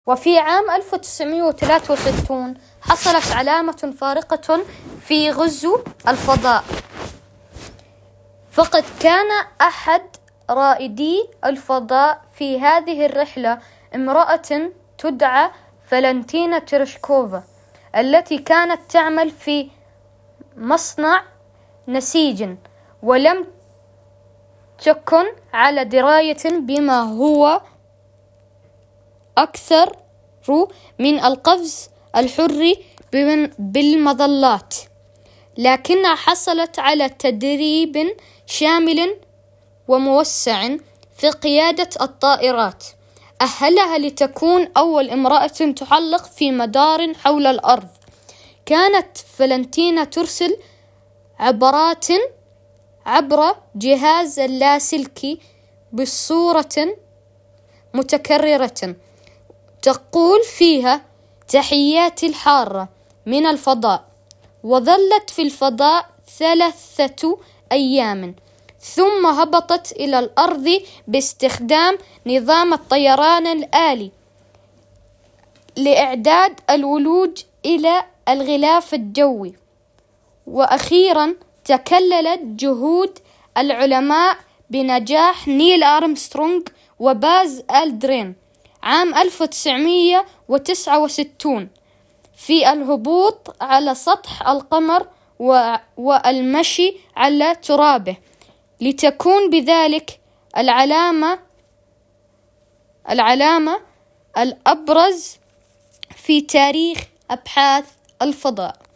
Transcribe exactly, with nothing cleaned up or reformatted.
وفي عام ألف وتسعمائة وثلاثة وستين حصلت علامة فارقة في غزو الفضاء، فقد كان أحد رائدي الفضاء في هذه الرحلة امرأة تدعى فالنتينا تيريشكوفا، التي كانت تعمل في مصنع نسيج، ولم تكن على دراية بما هو أكثر من القفز الحر بالمظلات، لكنها حصلت على تدريب شامل وموسع في قيادة الطائرات أهلها لتكون أول امرأة تحلق في مدار حول الأرض. كانت فالنتينا ترسل عبرات عبر جهاز اللاسلكي بصورة متكررة تقول فيها تحياتي الحارة من الفضاء، وظلت في الفضاء ثلاثة أيام ثم هبطت إلى الأرض باستخدام نظام الطيران الآلي لإعداد الولوج إلى الغلاف الجوي. وأخيرا تكللت جهود العلماء بنجاح نيل أرمسترونغ وباز ألدرين عام ألف وتسعمائة وتسعة وستين في الهبوط على سطح القمر والمشي على ترابه، لتكون بذلك العلامة العلامة الأبرز في تاريخ أبحاث الفضاء.